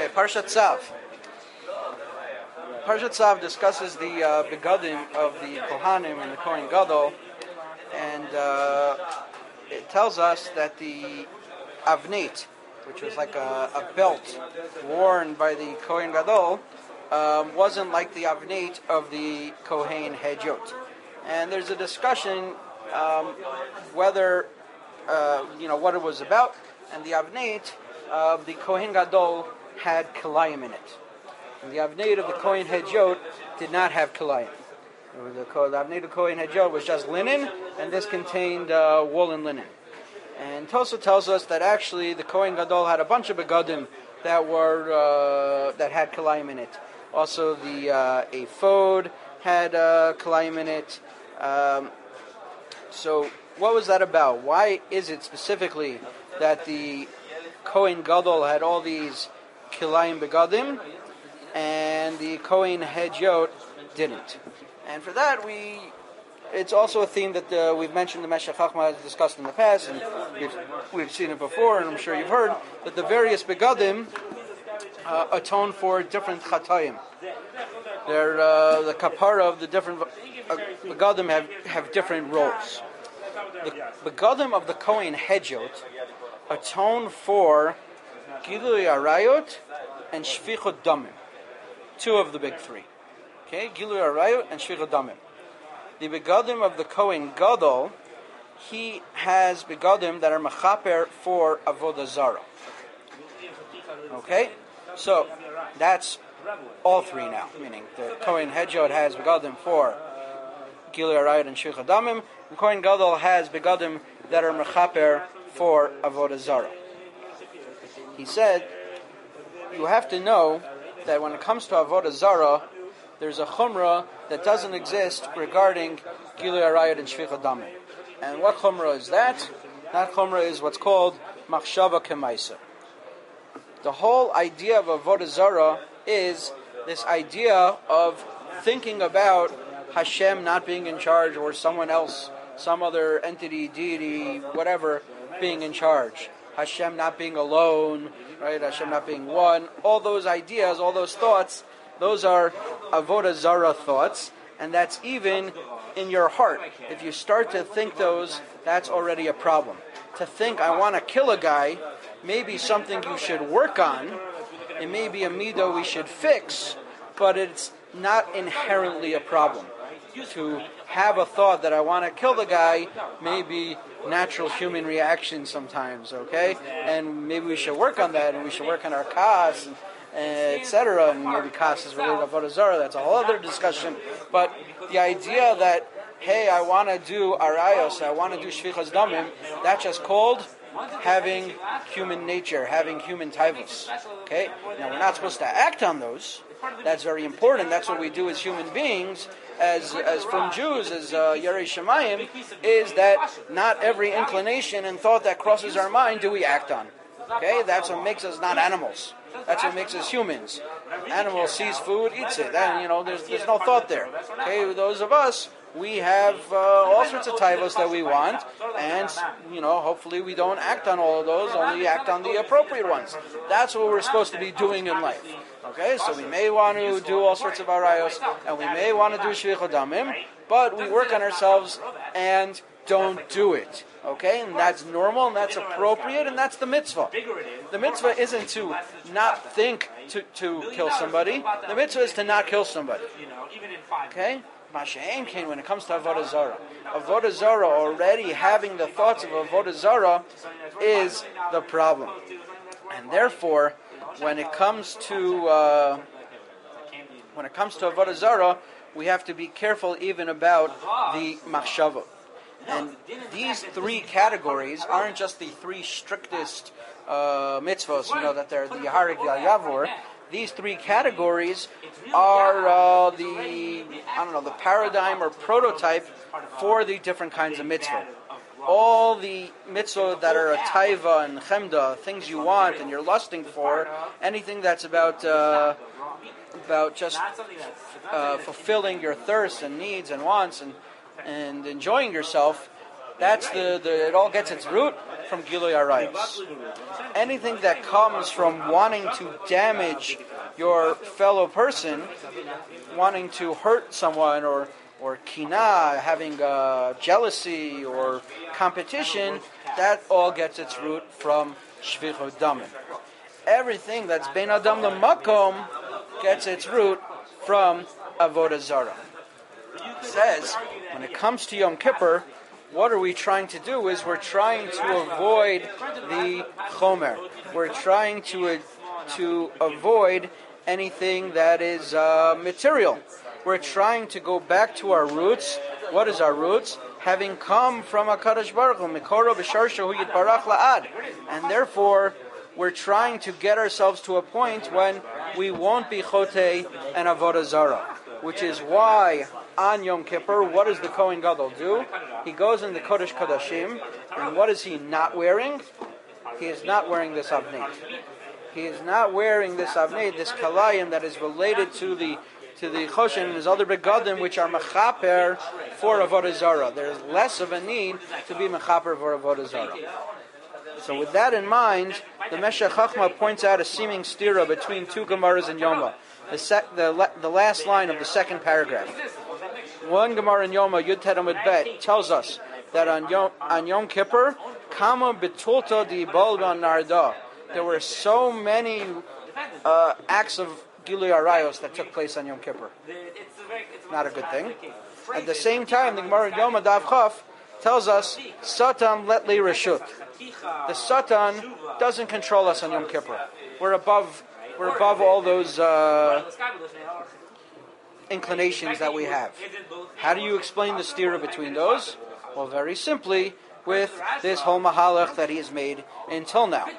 Okay, Parshat Tzav. Parshat Tzav discusses the begadim of the Kohanim and the Kohen Gadol, and it tells us that the avneit, which was like a belt worn by the Kohen Gadol, wasn't like the avneit of the Kohen Hedjot. And there's a discussion whether, what it was about, and the avneit of the Kohen Gadol had kilayim in it. And the avneit of the Kohen Hedjot did not have kilayim. The avneit of Kohen Hedjot was just linen, and this contained wool and linen. And Tosa tells us that actually the Kohen Gadol had a bunch of begadim that had kilayim in it. Also, the ephod had kilayim in it. So, what was that about? Why is it specifically that the Kohen Gadol had all these kilayim begadim, and the Kohen Hedjot didn't? And for that, it's also a theme that we've mentioned. The Meshech Chochmah has discussed in the past, and we've seen it before, and I'm sure you've heard that the various begadim atone for different chatayim. They're the kapara of the different begadim have different roles. The begadim of the Kohen Hedjot atone for Gilui Arayot and Shfichut Damim, two of the big three. Okay, Gilui Arayot and Shfichut Damim. The begadim of the Kohen Gadol, he has begadim that are mechaper for avodah zarah. Okay, so that's all three now. Meaning the Kohen Hedjot has begadim for Gilui Arayot and Shfichut Damim. The Kohen Gadol has begadim that are mechaper for avodah zarah. He said, you have to know that when it comes to avodah zarah, there's a chumrah that doesn't exist regarding Gilui Arayot and Shfichut Damim. And what chumrah is that? That chumrah is what's called machshava kemaisa. The whole idea of avodah zarah is this idea of thinking about Hashem not being in charge, or someone else, some other entity, deity, whatever, being in charge. Hashem not being alone, right? Hashem not being one. All those ideas, all those thoughts, those are avodah zarah thoughts, and that's even in your heart. If you start to think those, that's already a problem. To think, I want to kill a guy, may be something you should work on. It may be a midah we should fix, but it's not inherently a problem. To have a thought that I want to kill the guy may be natural human reaction sometimes, okay? And maybe we should work on that, and we should work on our kas, etc. And maybe kas is related to avodah zarah. That's a whole other discussion. But the idea that, hey, I want to do arayos, I want to do shfichas damim, that's just called having human nature, having human taivos. Okay? Now, we're not supposed to act on those. That's very important. That's what we do as human beings, as from Jews, as Yerei Shemayim, is that not every inclination and thought that crosses our mind do we act on. Okay? That's what makes us not animals. That's what makes us humans. Animal sees food, eats it. And, there's no thought there. Okay? Those of us, we have all sorts of taivos that we want, and hopefully we don't act on all of those, only act on the appropriate ones. That's what we're supposed to be doing in life. Okay, so we may want to do all sorts of arayos, and we may want to do shvichot damim, but we work on ourselves and don't do it. Okay, and that's normal, and that's appropriate, and that's the mitzvah. The mitzvah isn't to not think to kill somebody. The mitzvah is to not kill somebody. Okay? Masha'en Kain, when it comes to avodah zarah already having the thoughts of avodah zarah is the problem, and therefore, when it comes to avodah zarah, we have to be careful even about the machshava. And these three categories aren't just the three strictest mitzvos, that they're the Yaharik Yavor. These three categories are the paradigm or prototype for the different kinds of mitzvah. All the mitzvah that are a taiva and chemda, things you want and you're lusting for, anything that's about just fulfilling your thirsts and needs and wants and enjoying yourself, that's it all gets its root from Gilui Arayos. Anything that comes from wanting to damage your fellow person, wanting to hurt someone, or kina, having jealousy or competition, that all gets its root from shvichut damim. Everything that's bein adam lemakom gets its root from avodah zarah. It says, when it comes to Yom Kippur, what are we trying to do is we're trying to avoid the chomer. We're trying to avoid anything that is material. We're trying to go back to our roots. What is our roots? Having come from HaKadosh Baruch Hu, Mikoro b'sharshahu yitbarach la'ad. And therefore, we're trying to get ourselves to a point when we won't be chotei and avodah zarah. Which is why on Yom Kippur, what does the Kohen Gadol do? He goes in the Kodesh Kodashim, and what is he not wearing? He is not wearing this avnei. He is not wearing this avnei, this kalayim that is related to the choshen and his other begadim, which are mechaper for avodah zarah. There is less of a need to be mechaper for avodah zarah. So with that in mind, the Meshech Chochmah points out a seeming stira between two Gemaras in Yoma. The last line of the second paragraph. One Gemara in Yoma, Yud Tet Amud Bet, tells us that on Yom Kippur, Kama Betulta di Balban Narda. There were so many acts of Gilui Arayos that took place on Yom Kippur. Not a good thing. At the same time, the Gemara in Yoma Dav Chaf tells us, Satan let li reshut. The Satan doesn't control us on Yom Kippur. We're above all those inclinations that we have. How do you explain the stira between those? Well, very simply, with this whole mahalach that he has made until now.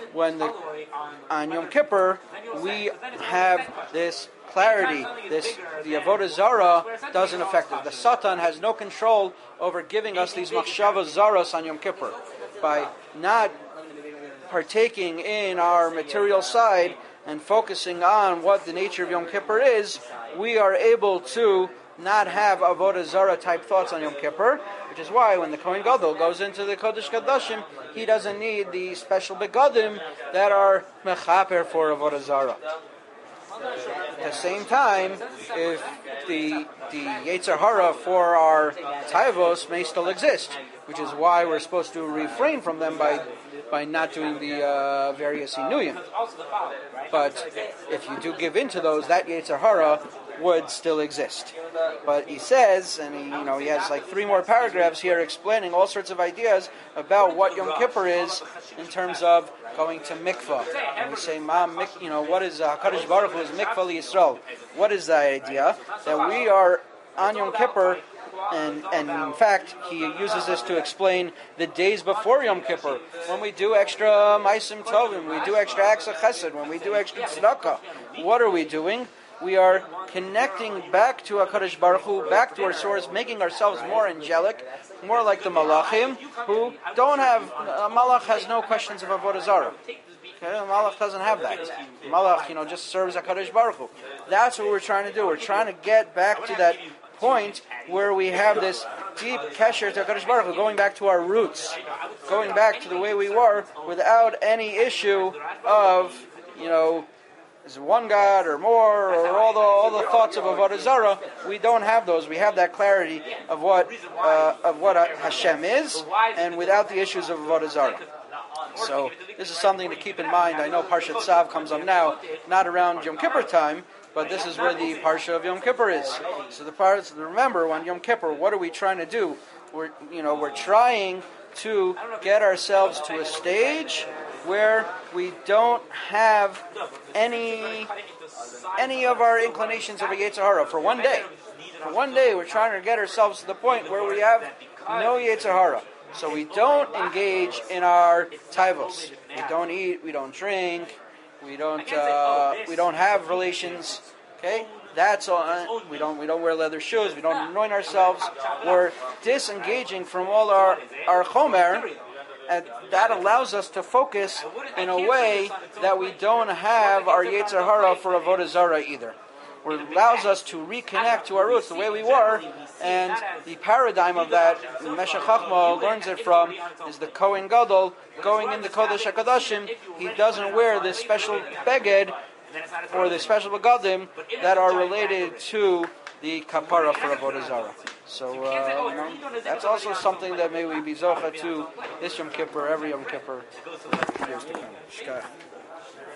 On Yom Kippur, we have this clarity, the avodah zara doesn't affect us. The Satan has no control over giving us these machshavas zaros on Yom Kippur. By not partaking in our material side and focusing on what the nature of Yom Kippur is, we are able to not have avodah zara type thoughts on Yom Kippur, which is why when the Kohen Gadol goes into the Kodesh Kodashim, he doesn't need the special begadim that are mechaper for avodah zara. At the same time, if the Yetzer Hara for our taivos may still exist, which is why we're supposed to refrain from them by not doing the various inuyim. But if you do give in to those, that Yetzer Hara would still exist. But he says, and he has like 3 more paragraphs here explaining all sorts of ideas about what Yom Kippur is in terms of going to mikvah. And we say, what is HaKadosh Baruch Hu is mikvah liyisrael? What is the idea? That we are on Yom Kippur, and in fact, he uses this to explain the days before Yom Kippur, when we do extra ma'asim tovim, we do extra acts of chesed, when we do extra tzedakah. What are we doing? We are connecting back to HaKadosh Baruch Hu, back to our source, making ourselves more angelic, more like the Malachim, who don't have, Malach has no questions of Avodah Zarah. Okay? Malach doesn't have that. Malach, just serves HaKadosh Baruch Hu. That's what we're trying to do. We're trying to get back to that point where we have this deep kesher to HaKadosh Baruch Hu, going back to our roots, going back to the way we were, without any issue of, is it one God or more, or all the thoughts of Avodah Zarah. We don't have those. We have that clarity of what Hashem is, and without the issues of Avodah Zarah. So this is something to keep in mind. I know Parshat Tzav comes up now, not around Yom Kippur time, but this is where the Parsha of Yom Kippur is. So remember, on Yom Kippur, what are we trying to do? We're trying to get ourselves to a stage where we don't have any of our inclinations of a Yetzer Hara for one day. For one day, we're trying to get ourselves to the point where we have no Yetzer Hara. So we don't engage in our taivos. We don't eat, we don't drink, we don't have relations. Okay, that's all. We don't wear leather shoes. We don't anoint ourselves. We're disengaging from all our chomer. And that allows us to focus in a way that we don't have our Yetzer Hara for Avodah Zarah either. allows us to reconnect to our roots, the way we were. And the paradigm of that, Meshech Chachma learns it from, is the Kohen Gadol going into Kodesh HaKadoshim. He doesn't wear this special beged or the special begadim that are related to the kapara for Avodah Zarah. So that's also something that may we be zocha to this Yom Kippur, every Yom Kippur. Years to come.